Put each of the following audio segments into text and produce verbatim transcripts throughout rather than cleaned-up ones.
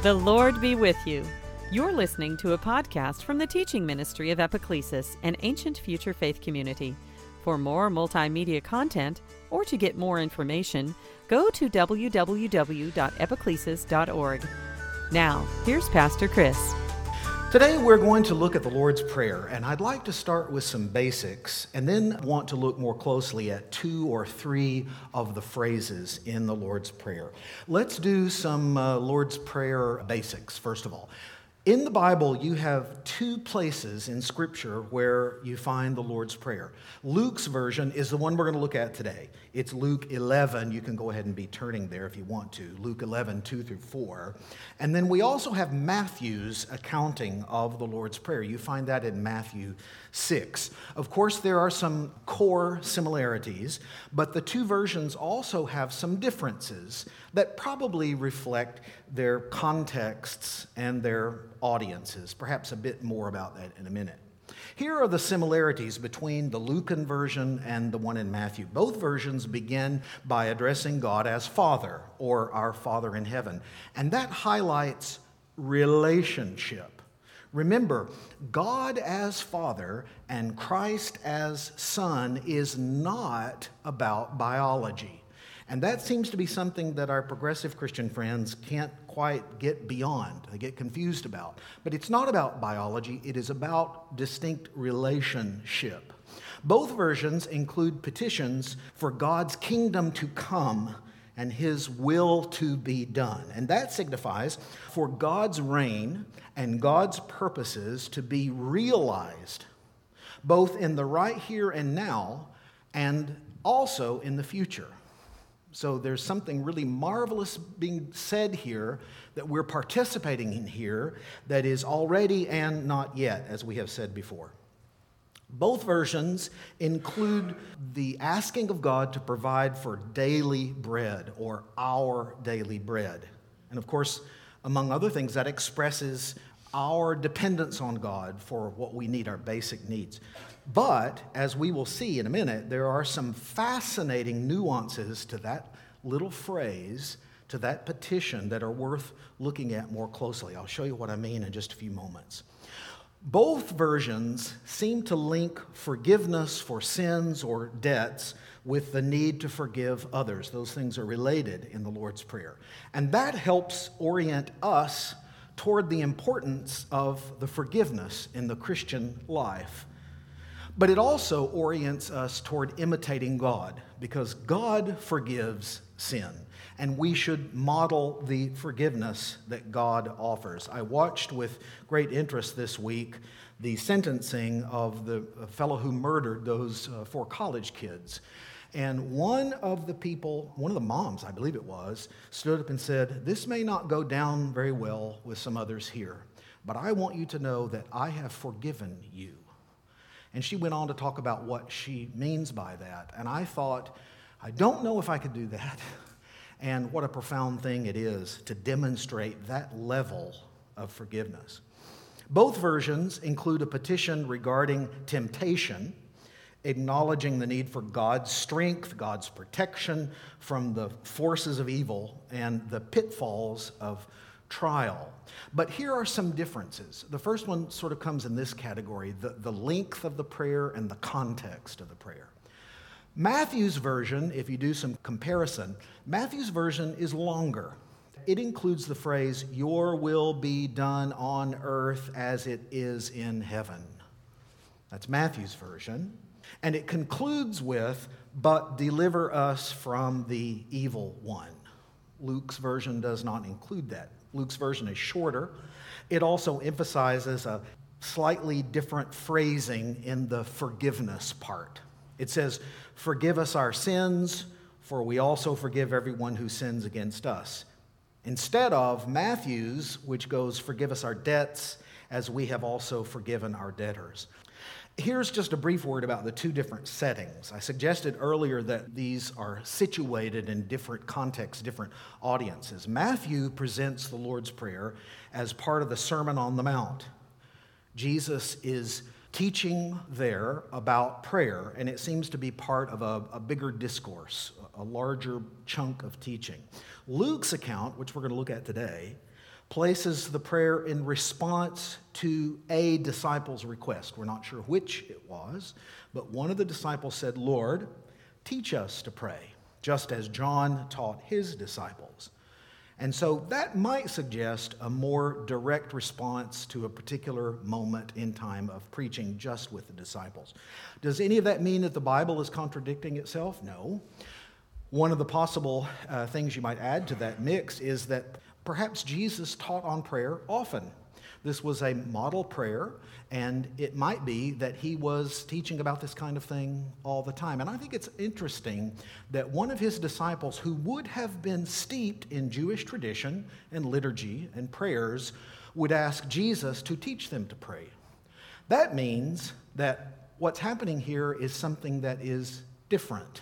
The Lord be with you. You're listening to a podcast from the teaching ministry of Epiclesis, an ancient future faith community. For more multimedia content or to get more information, go to w w w dot epiclesis dot org. Now, here's Pastor Chris. Today we're going to look at the Lord's Prayer, and I'd like to start with some basics and then want to look more closely at two or three of the phrases in the Lord's Prayer. Let's do some uh, Lord's Prayer basics, first of all. In the Bible, you have two places in Scripture where you find the Lord's Prayer. Luke's version is the one we're going to look at today. It's Luke eleven. You can go ahead and be turning there if you want to. Luke eleven, two through four. And then we also have Matthew's accounting of the Lord's Prayer. You find that in Matthew six. Of course, there are some core similarities, but the two versions also have some differences that probably reflect their contexts and their audiences. Perhaps a bit more about that in a minute. Here are the similarities between the Lucan version and the one in Matthew. Both versions begin by addressing God as Father, or our Father in heaven, and that highlights relationship. Remember, God as Father and Christ as Son is not about biology. And that seems to be something that our progressive Christian friends can't quite get beyond. They get confused about. But it's not about biology. It is about distinct relationship. Both versions include petitions for God's kingdom to come and His will to be done. And that signifies for God's reign and God's purposes to be realized, both in the right here and now and also in the future. So there's something really marvelous being said here that we're participating in here that is already and not yet, as we have said before. Both versions include the asking of God to provide for daily bread, or our daily bread. And of course, among other things, that expresses our dependence on God for what we need, our basic needs. But, as we will see in a minute, there are some fascinating nuances to that little phrase, to that petition, that are worth looking at more closely. I'll show you what I mean in just a few moments. Both versions seem to link forgiveness for sins or debts with the need to forgive others. Those things are related in the Lord's Prayer. And that helps orient us toward the importance of the forgiveness in the Christian life. But it also orients us toward imitating God, because God forgives sin, and we should model the forgiveness that God offers. I watched with great interest this week the sentencing of the fellow who murdered those uh, four college kids. And one of the people, one of the moms, I believe it was, stood up and said, "This may not go down very well with some others here, but I want you to know that I have forgiven you." And she went on to talk about what she means by that. And I thought, I don't know if I could do that. And what a profound thing it is to demonstrate that level of forgiveness. Both versions include a petition regarding temptation, acknowledging the need for God's strength, God's protection from the forces of evil and the pitfalls of trial. But here are some differences. The first one sort of comes in this category, the, the length of the prayer and the context of the prayer. Matthew's version, if you do some comparison, Matthew's version is longer. It includes the phrase, "Your will be done on earth as it is in heaven." That's Matthew's version. And it concludes with, "But deliver us from the evil one." Luke's version does not include that. Luke's version is shorter. It also emphasizes a slightly different phrasing in the forgiveness part. It says, "Forgive us our sins, for we also forgive everyone who sins against us." Instead of Matthew's, which goes, "Forgive us our debts, as we have also forgiven our debtors." Here's just a brief word about the two different settings. I suggested earlier that these are situated in different contexts, different audiences. Matthew presents the Lord's Prayer as part of the Sermon on the Mount. Jesus is teaching there about prayer, and it seems to be part of a, a bigger discourse, a larger chunk of teaching. Luke's account, which we're going to look at today, places the prayer in response to a disciple's request. We're not sure which it was, but one of the disciples said, "Lord, teach us to pray, just as John taught his disciples." And so that might suggest a more direct response to a particular moment in time of preaching just with the disciples. Does any of that mean that the Bible is contradicting itself? No. One of the possible uh, things you might add to that mix is that perhaps Jesus taught on prayer often. This was a model prayer, and it might be that he was teaching about this kind of thing all the time. And I think it's interesting that one of his disciples, who would have been steeped in Jewish tradition and liturgy and prayers, would ask Jesus to teach them to pray. That means that what's happening here is something that is different,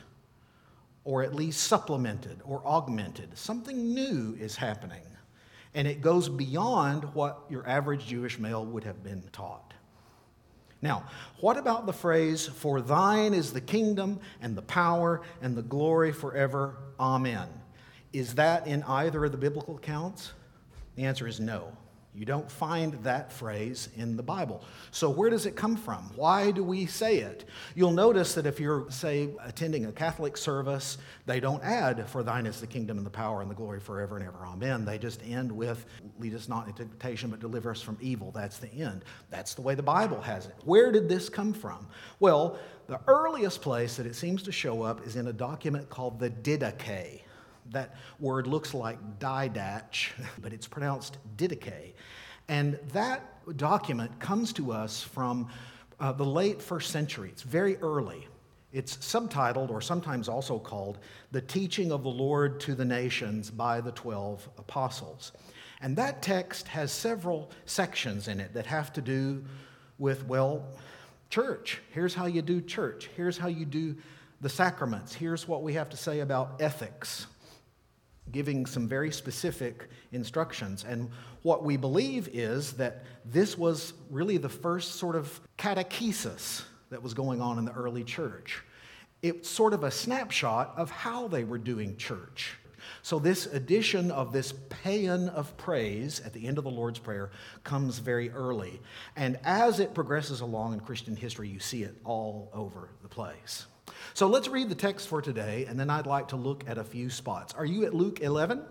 or at least supplemented or augmented. Something new is happening. And it goes beyond what your average Jewish male would have been taught. Now, what about the phrase, "For thine is the kingdom and the power and the glory forever, amen"? Is that in either of the biblical accounts? The answer is no. You don't find that phrase in the Bible. So where does it come from? Why do we say it? You'll notice that if you're, say, attending a Catholic service, they don't add, "For thine is the kingdom and the power and the glory forever and ever, amen." They just end with, "Lead us not into temptation, but deliver us from evil." That's the end. That's the way the Bible has it. Where did this come from? Well, the earliest place that it seems to show up is in a document called the Didache. That word looks like Didache, but it's pronounced Didache. And that document comes to us from uh, the late first century. It's very early. It's subtitled, or sometimes also called, "The Teaching of the Lord to the Nations by the Twelve Apostles." And that text has several sections in it that have to do with, well, church. Here's how you do church. Here's how you do the sacraments. Here's what we have to say about ethics, giving some very specific instructions. And what we believe is that this was really the first sort of catechesis that was going on in the early church. It's sort of a snapshot of how they were doing church. So this addition of this paean of praise at the end of the Lord's Prayer comes very early. And as it progresses along in Christian history, you see it all over the place. So let's read the text for today, and then I'd like to look at a few spots. Are you at Luke eleven?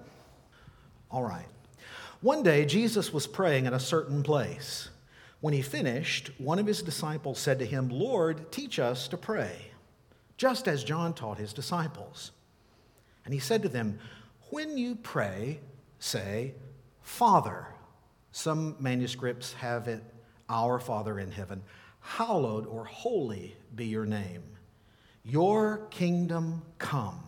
All right. One day, Jesus was praying in a certain place. When he finished, one of his disciples said to him, "Lord, teach us to pray, just as John taught his disciples." And he said to them, "When you pray, say, 'Father.'" Some manuscripts have it, "Our Father in heaven. Hallowed," or "Holy be your name. Your kingdom come."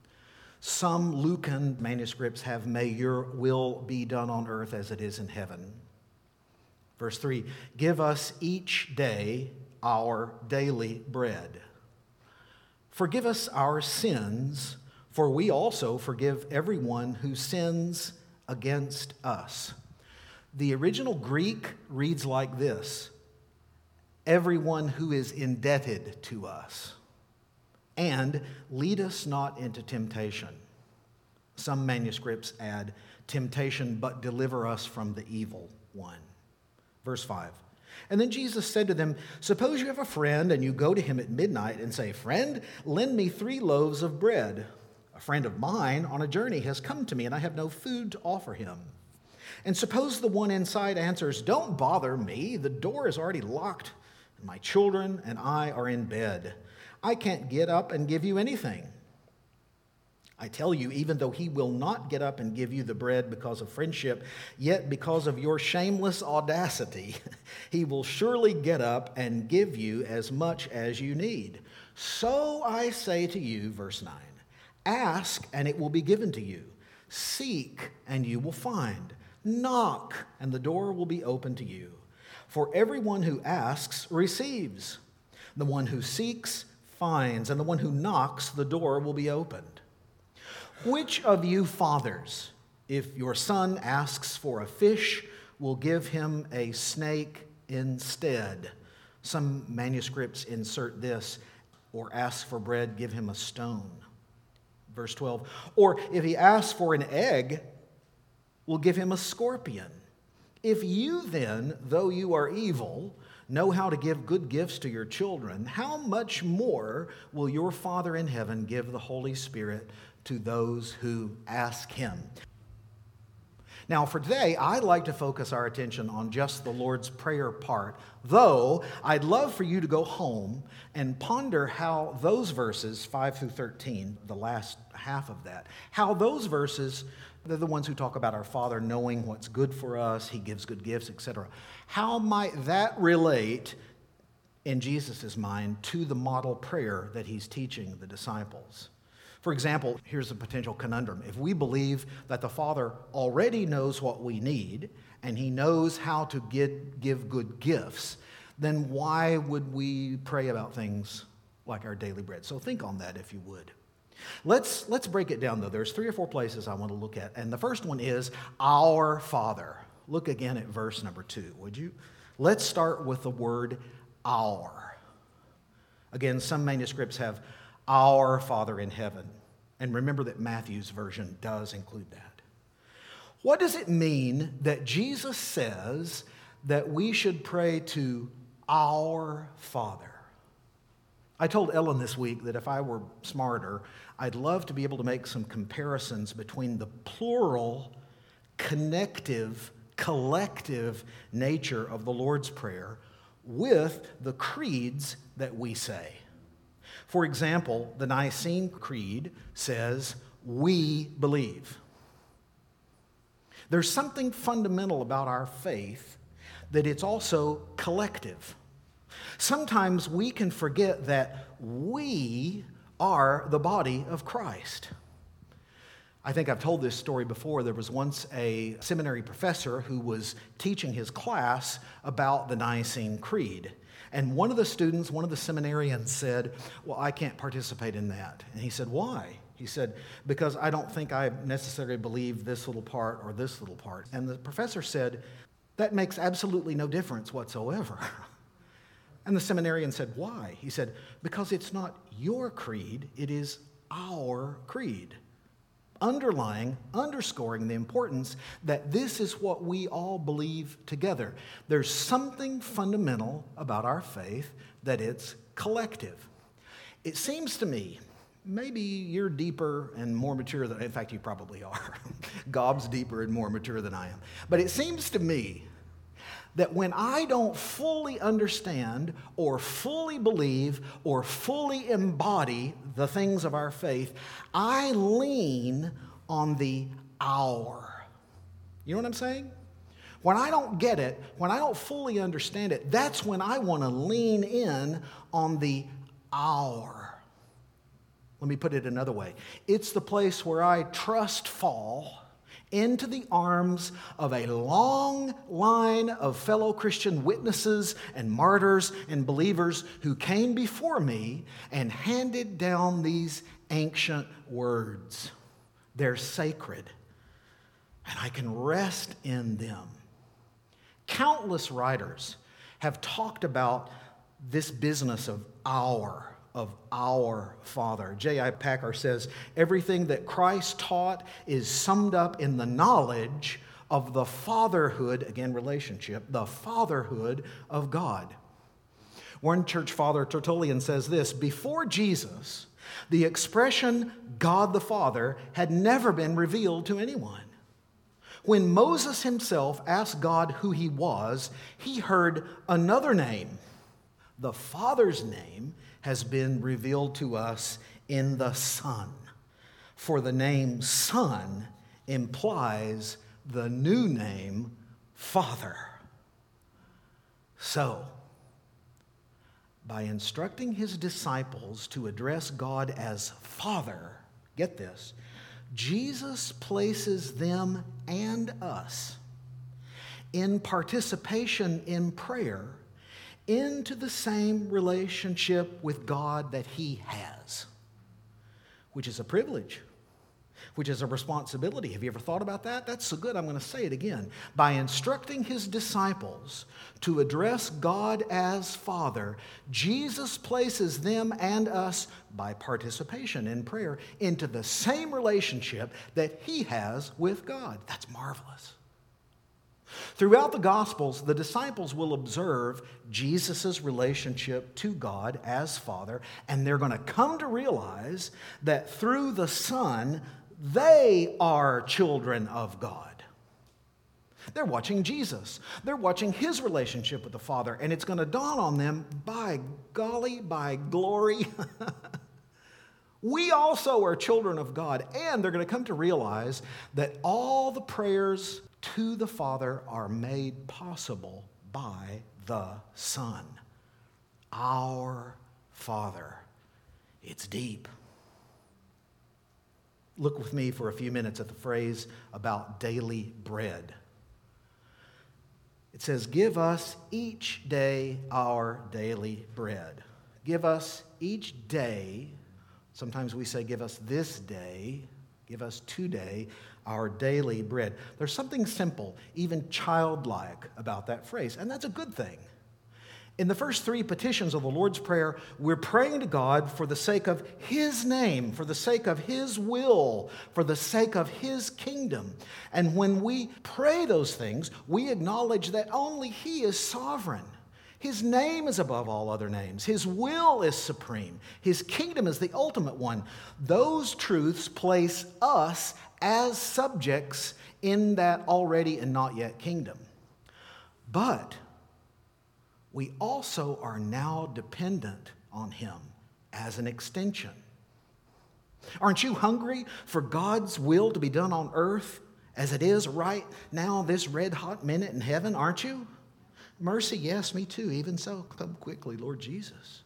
Some Lucan manuscripts have, "May your will be done on earth as it is in heaven." Verse three, "Give us each day our daily bread. Forgive us our sins, for we also forgive everyone who sins against us." The original Greek reads like this: "Everyone who is indebted to us. And lead us not into temptation." Some manuscripts add, "temptation, but deliver us from the evil one." Verse five, "And then Jesus said to them, 'Suppose you have a friend and you go to him at midnight and say, 'Friend, lend me three loaves of bread. A friend of mine on a journey has come to me and I have no food to offer him.' And suppose the one inside answers, 'Don't bother me. The door is already locked and my children and I are in bed. I can't get up and give you anything.' I tell you, even though he will not get up and give you the bread because of friendship, yet because of your shameless audacity, he will surely get up and give you as much as you need. So I say to you," verse nine, "ask and it will be given to you. Seek and you will find. Knock and the door will be open to you. For everyone who asks receives. The one who seeks finds, and the one who knocks, the door will be opened. Which of you fathers, if your son asks for a fish, will give him a snake instead?" Some manuscripts insert this, "or asks for bread, give him a stone." Verse twelve, "Or if he asks for an egg, will give him a scorpion. If you then, though you are evil, know how to give good gifts to your children, how much more will your Father in heaven give the Holy Spirit to those who ask him? Now, for today, I'd like to focus our attention on just the Lord's Prayer part, though I'd love for you to go home and ponder how those verses, five through thirteen, the last half of that, how those verses, they're the ones who talk about our Father knowing what's good for us, he gives good gifts, et cetera. How might that relate in Jesus' mind to the model prayer that he's teaching the disciples? For example, here's a potential conundrum. If we believe that the Father already knows what we need and he knows how to give, give good gifts, then why would we pray about things like our daily bread? So think on that if you would. Let's, let's break it down, though. There's three or four places I want to look at. And the first one is our Father. Look again at verse number two, would you? Let's start with the word our. Again, some manuscripts have our Father in heaven. And remember that Matthew's version does include that. What does it mean that Jesus says that we should pray to our Father? I told Ellen this week that if I were smarter, I'd love to be able to make some comparisons between the plural, connective, collective nature of the Lord's Prayer with the creeds that we say. For example, the Nicene Creed says, we believe. There's something fundamental about our faith that it's also collective. Sometimes we can forget that we are the body of Christ. I think I've told this story before. There was once a seminary professor who was teaching his class about the Nicene Creed. And one of the students, one of the seminarians said, well, I can't participate in that. And he said, why? He said, because I don't think I necessarily believe this little part or this little part. And the professor said, that makes absolutely no difference whatsoever. And the seminarian said, why? He said, because it's not your creed, it is our creed. Underlying, underscoring the importance that this is what we all believe together. There's something fundamental about our faith that it's collective. It seems to me, maybe you're deeper and more mature than, in fact, you probably are. Gob's deeper and more mature than I am. But it seems to me that when I don't fully understand or fully believe or fully embody the things of our faith, I lean on the our. You know what I'm saying? When I don't get it, when I don't fully understand it, that's when I want to lean in on the our. Let me put it another way. It's the place where I trust fall into the arms of a long line of fellow Christian witnesses and martyrs and believers who came before me and handed down these ancient words. They're sacred, and I can rest in them. Countless writers have talked about this business of our of our Father. J I Packer says, everything that Christ taught is summed up in the knowledge of the fatherhood, again, relationship, the fatherhood of God. One church father, Tertullian, says this, before Jesus, the expression God the Father had never been revealed to anyone. When Moses himself asked God who he was, he heard another name. The Father's name has been revealed to us in the Son. For the name Son implies the new name Father. So, by instructing his disciples to address God as Father, get this, Jesus places them and us in participation in prayer into the same relationship with God that he has, which is a privilege. which is a responsibility. Have you ever thought about that? That's so good, I'm going to say it again. By instructing his disciples to address God as Father, Jesus places them and us, by participation in prayer, into the same relationship that he has with God. That's marvelous. Throughout the Gospels, the disciples will observe Jesus' relationship to God as Father, and they're going to come to realize that through the Son, they are children of God. They're watching Jesus. They're watching his relationship with the Father, and it's going to dawn on them, by golly, by glory, we also are children of God. And they're going to come to realize that all the prayers to the Father are made possible by the Son. Our Father. It's deep. Look with me for a few minutes at the phrase about daily bread. It says, give us each day our daily bread. Give us each day, sometimes we say give us this day, give us today our daily bread. There's something simple, even childlike about that phrase, and that's a good thing. In the first three petitions of the Lord's Prayer, we're praying to God for the sake of his name, for the sake of his will, for the sake of his kingdom. And when we pray those things, we acknowledge that only he is sovereign. His name is above all other names. His will is supreme. His kingdom is the ultimate one. Those truths place us as subjects in that already and not yet kingdom. But we also are now dependent on him as an extension. Aren't you hungry for God's will to be done on earth as it is right now, this red hot minute in heaven, aren't you? Mercy, yes, me too. Even so, come quickly, Lord Jesus.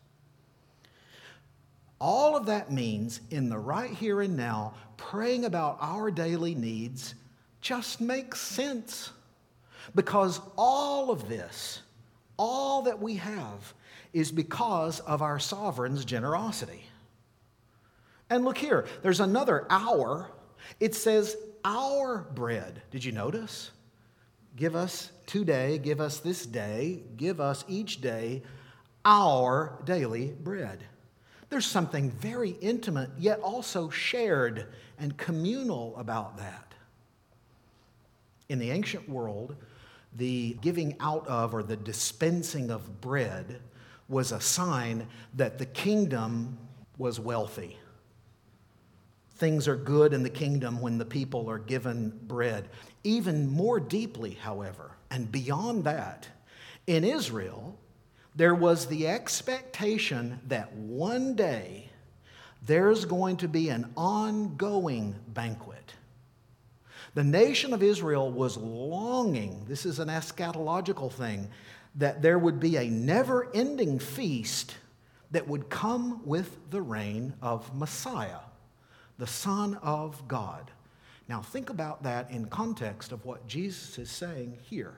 All of that means in the right here and now, praying about our daily needs just makes sense. Because all of this, all that we have, is because of our sovereign's generosity. And look here, there's another our. It says our bread. Did you notice? Give us today, give us this day, give us each day our daily bread. There's something very intimate, yet also shared and communal about that. In the ancient world, the giving out of or the dispensing of bread was a sign that the kingdom was wealthy. Things are good in the kingdom when the people are given bread. Even more deeply, however, and beyond that, in Israel, there was the expectation that one day there's going to be an ongoing banquet. The nation of Israel was longing, this is an eschatological thing, that there would be a never-ending feast that would come with the reign of Messiah, the Son of God. Now think about that in context of what Jesus is saying here.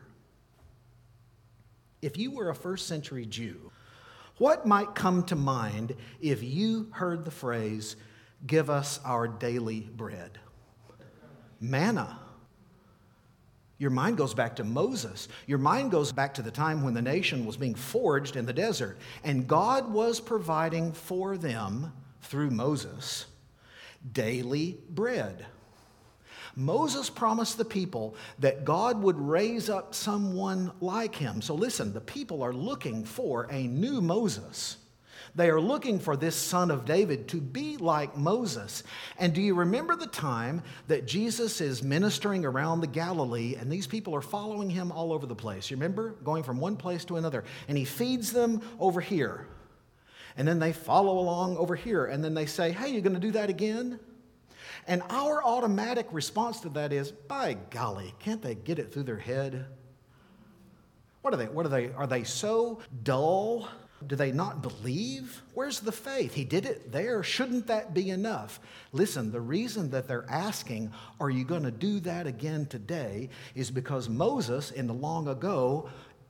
If you were a first century Jew, what might come to mind if you heard the phrase, give us our daily bread? Manna. Your mind goes back to Moses. Your mind goes back to the time when the nation was being forged in the desert, and God was providing for them, through Moses, daily bread. Moses promised the people that God would raise up someone like him. So listen, the people are looking for a new Moses. They are looking for this son of David to be like Moses. And do you remember the time that Jesus is ministering around the Galilee and these people are following him all over the place? You remember? Going from one place to another. And he feeds them over here. And then they follow along over here. And then they say, hey, you're going to do that again? And our automatic response to that is, by golly, can't they get it through their head? What are they? What are they? Are they so dull? Do they not believe? Where's the faith? He did it there. Shouldn't that be enough? Listen, the reason that they're asking, are you going to do that again today, is because Moses in the long ago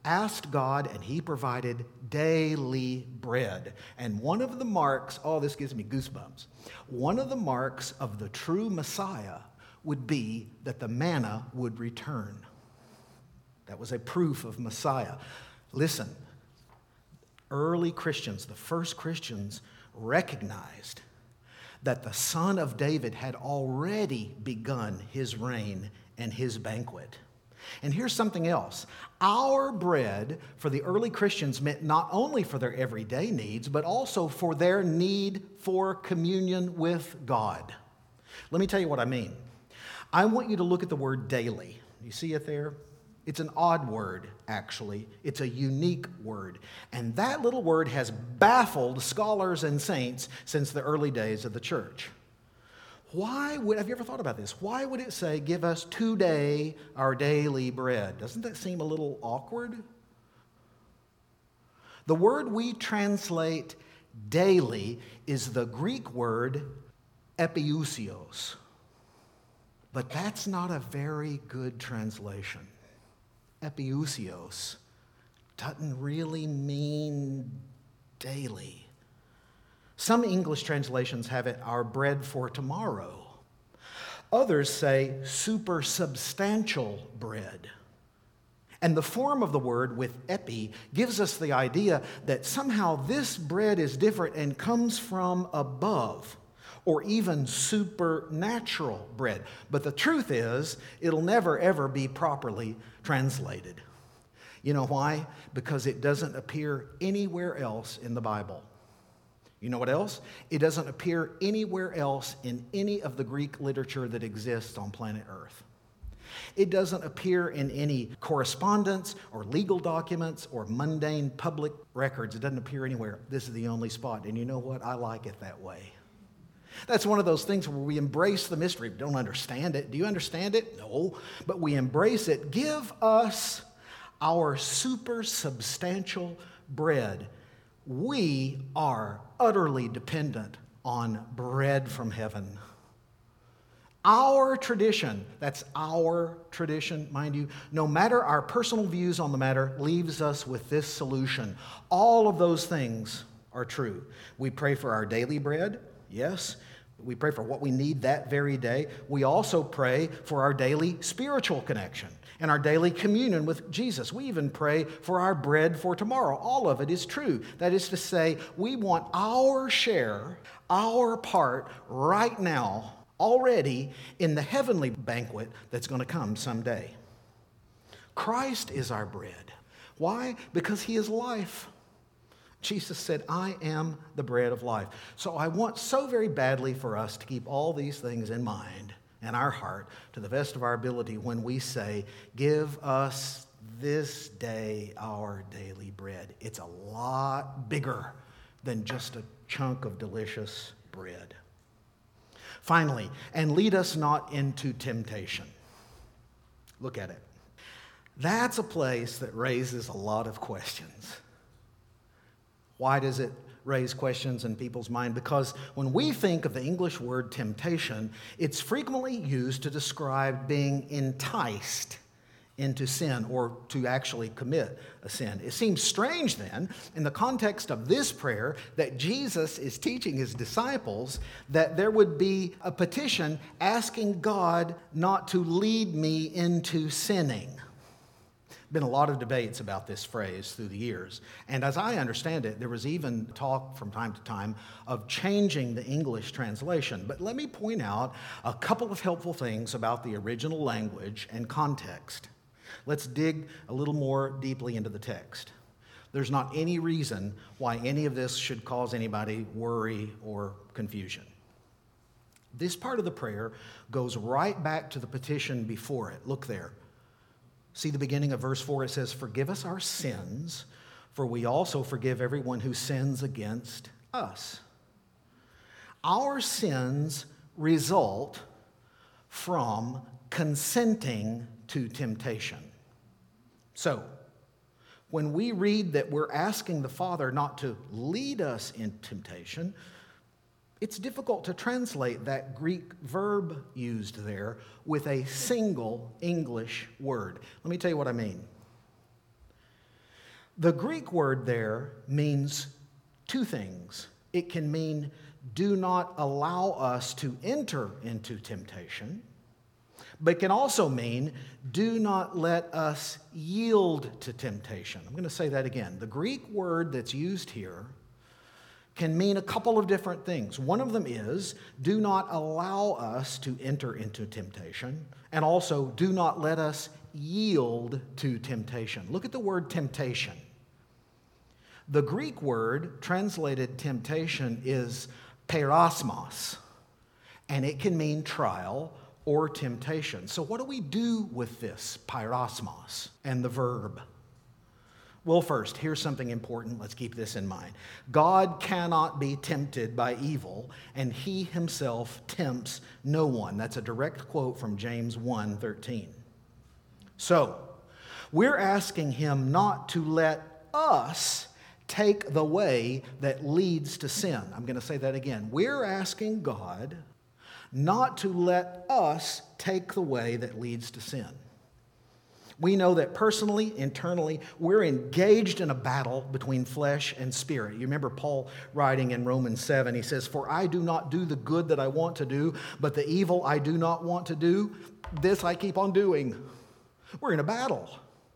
asked God, and he provided daily bread. And one of the marks, oh, this gives me goosebumps. One of the marks of the true Messiah would be that the manna would return. That was a proof of Messiah. Listen, early Christians, the first Christians, recognized that the Son of David had already begun his reign and his banquet. And here's something else. Our bread for the early Christians meant not only for their everyday needs, but also for their need for communion with God. Let me tell you what I mean. I want you to look at the word daily. You see it there? It's an odd word, actually. It's a unique word. And that little word has baffled scholars and saints since the early days of the church. Why would, have you ever thought about this? Why would it say, give us today our daily bread? Doesn't that seem a little awkward? The word we translate daily is the Greek word epiousios. But that's not a very good translation. Epiousios doesn't really mean daily. Some English translations have it, our bread for tomorrow. Others say supersubstantial bread. And the form of the word with epi gives us the idea that somehow this bread is different and comes from above, or even supernatural bread. But the truth is, it'll never ever be properly translated. You know why? Because it doesn't appear anywhere else in the Bible. You know what else? It doesn't appear anywhere else in any of the Greek literature that exists on planet Earth. It doesn't appear in any correspondence or legal documents or mundane public records. It doesn't appear anywhere. This is the only spot. And you know what? I like it that way. That's one of those things where we embrace the mystery. We don't understand it. Do you understand it? No. But we embrace it. Give us our supersubstantial bread. We are utterly dependent on bread from heaven. Our tradition, that's our tradition, mind you, no matter our personal views on the matter, leaves us with this solution. All of those things are true. We pray for our daily bread, yes. We pray for what we need that very day. We also pray for our daily spiritual connection and our daily communion with Jesus. We even pray for our bread for tomorrow. All of it is true. That is to say, we want our share, our part right now, already in the heavenly banquet that's going to come someday. Christ is our bread. Why? Because he is life. Jesus said, I am the bread of life. So I want so very badly for us to keep all these things in mind and our heart to the best of our ability when we say, give us this day our daily bread. It's a lot bigger than just a chunk of delicious bread. Finally, and lead us not into temptation. Look at it. That's a place that raises a lot of questions. Why does it raise questions in people's mind? Because when we think of the English word temptation, it's frequently used to describe being enticed into sin or to actually commit a sin. It seems strange then, in the context of this prayer, that Jesus is teaching his disciples that there would be a petition asking God not to lead me into sinning. Been a lot of debates about this phrase through the years. And as I understand it, there was even talk from time to time of changing the English translation. But let me point out a couple of helpful things about the original language and context. Let's dig a little more deeply into the text. There's not any reason why any of this should cause anybody worry or confusion. This part of the prayer goes right back to the petition before it. Look there. See the beginning of verse four, it says, forgive us our sins, for we also forgive everyone who sins against us. Our sins result from consenting to temptation. So, when we read that we're asking the Father not to lead us in temptation, it's difficult to translate that Greek verb used there with a single English word. Let me tell you what I mean. The Greek word there means two things. It can mean do not allow us to enter into temptation, but it can also mean do not let us yield to temptation. I'm going to say that again. The Greek word that's used here can mean a couple of different things. One of them is do not allow us to enter into temptation, and also do not let us yield to temptation. Look at the word temptation. The Greek word translated temptation is peirasmos, and it can mean trial or temptation. So what do we do with this peirasmos and the verb? Well, first, here's something important. Let's keep this in mind. God cannot be tempted by evil, and he himself tempts no one. That's a direct quote from James one thirteen. So, we're asking him not to let us take the way that leads to sin. I'm going to say that again. We're asking God not to let us take the way that leads to sin. We know that personally, internally, we're engaged in a battle between flesh and spirit. You remember Paul writing in Romans seven, he says, "For I do not do the good that I want to do, but the evil I do not want to do, this I keep on doing." We're in a battle.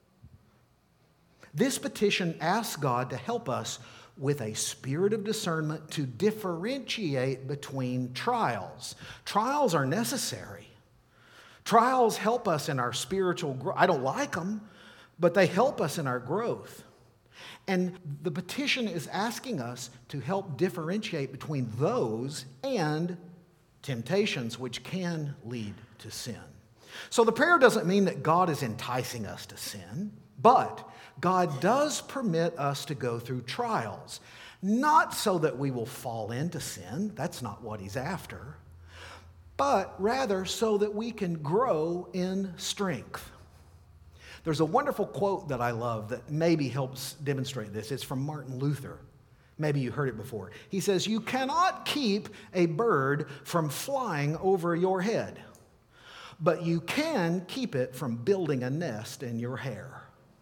This petition asks God to help us with a spirit of discernment to differentiate between trials. Trials are necessary. Trials help us in our spiritual growth. I don't like them, but they help us in our growth. And the petition is asking us to help differentiate between those and temptations which can lead to sin. So the prayer doesn't mean that God is enticing us to sin, but God does permit us to go through trials, not so that we will fall into sin. That's not what he's after. But rather so that we can grow in strength. There's a wonderful quote that I love that maybe helps demonstrate this. It's from Martin Luther. Maybe you heard it before. He says, "You cannot keep a bird from flying over your head, but you can keep it from building a nest in your hair."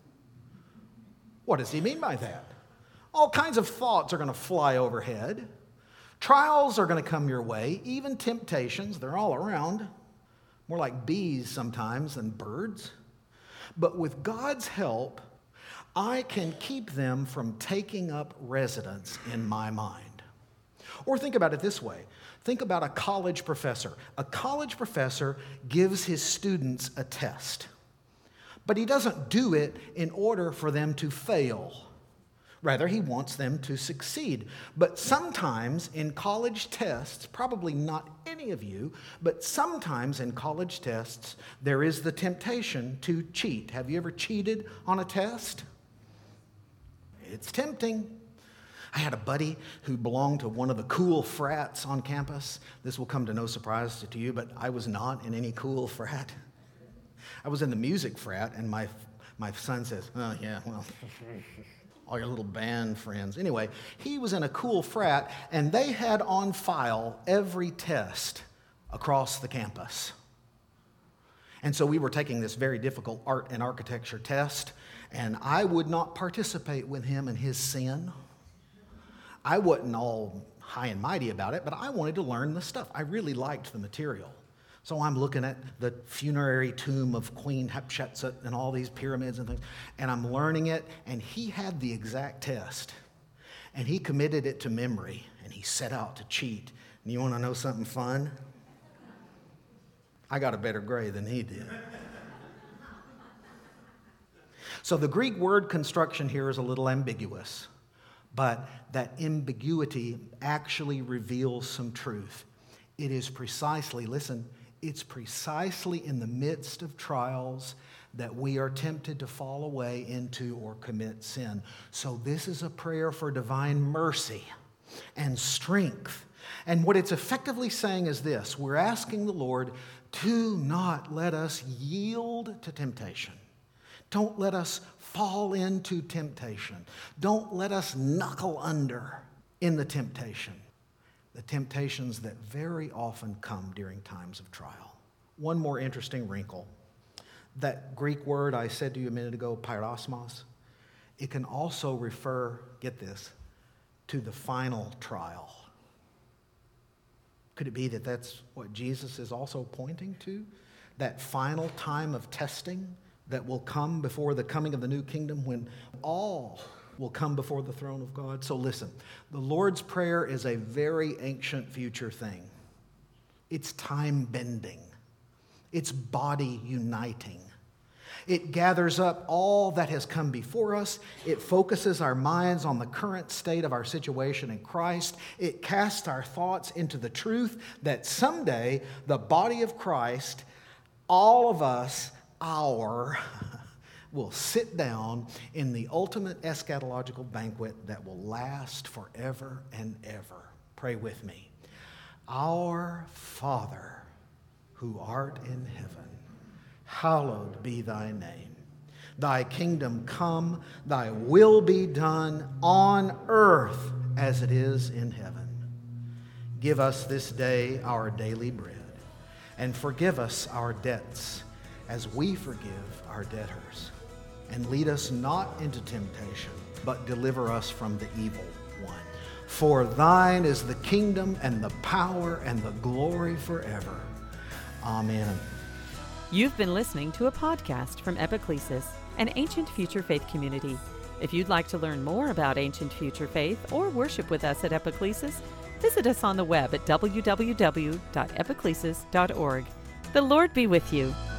What does he mean by that? All kinds of thoughts are going to fly overhead. Trials are going to come your way, even temptations. They're all around, more like bees sometimes than birds. But with God's help, I can keep them from taking up residence in my mind. Or think about it this way. Think about a college professor. A college professor gives his students a test, but he doesn't do it in order for them to fail. Rather, he wants them to succeed. But sometimes in college tests, probably not any of you, but sometimes in college tests, there is the temptation to cheat. Have you ever cheated on a test? It's tempting. I had a buddy who belonged to one of the cool frats on campus. This will come to no surprise to you, but I was not in any cool frat. I was in the music frat, and my, my son says, "Oh, yeah, well... all your little band friends." Anyway, he was in a cool frat, and they had on file every test across the campus. And so we were taking this very difficult art and architecture test, and I would not participate with him in his sin. I wasn't all high and mighty about it, but I wanted to learn the stuff. I really liked the material. So I'm looking at the funerary tomb of Queen Hatshepsut and all these pyramids and things, and I'm learning it, and he had the exact test, and he committed it to memory, and he set out to cheat. And you want to know something fun? I got a better grade than he did. So the Greek word construction here is a little ambiguous, but that ambiguity actually reveals some truth. It is precisely, listen, it's precisely in the midst of trials that we are tempted to fall away into or commit sin. So this is a prayer for divine mercy and strength. And what it's effectively saying is this: we're asking the Lord to not let us yield to temptation. Don't let us fall into temptation. Don't let us knuckle under in the temptation. The temptations that very often come during times of trial. One more interesting wrinkle. That Greek word I said to you a minute ago, peirasmos, It can also refer, get this, to the final trial. Could it be that that's what Jesus is also pointing to? That final time of testing that will come before the coming of the new kingdom when all will come before the throne of God. So listen, the Lord's Prayer is a very ancient future thing. It's time-bending. It's body-uniting. It gathers up all that has come before us. It focuses our minds on the current state of our situation in Christ. It casts our thoughts into the truth that someday the body of Christ, all of us, our, will sit down in the ultimate eschatological banquet that will last forever and ever. Pray with me. Our Father, who art in heaven, hallowed be thy name. Thy kingdom come, thy will be done on earth as it is in heaven. Give us this day our daily bread, and forgive us our debts as we forgive our debtors. And lead us not into temptation, but deliver us from the evil one. For thine is the kingdom and the power and the glory forever. Amen. You've been listening to a podcast from Epiclesis, an ancient future faith community. If you'd like to learn more about ancient future faith or worship with us at Epiclesis, visit us on the web at w w w dot epiclesis dot org. The Lord be with you.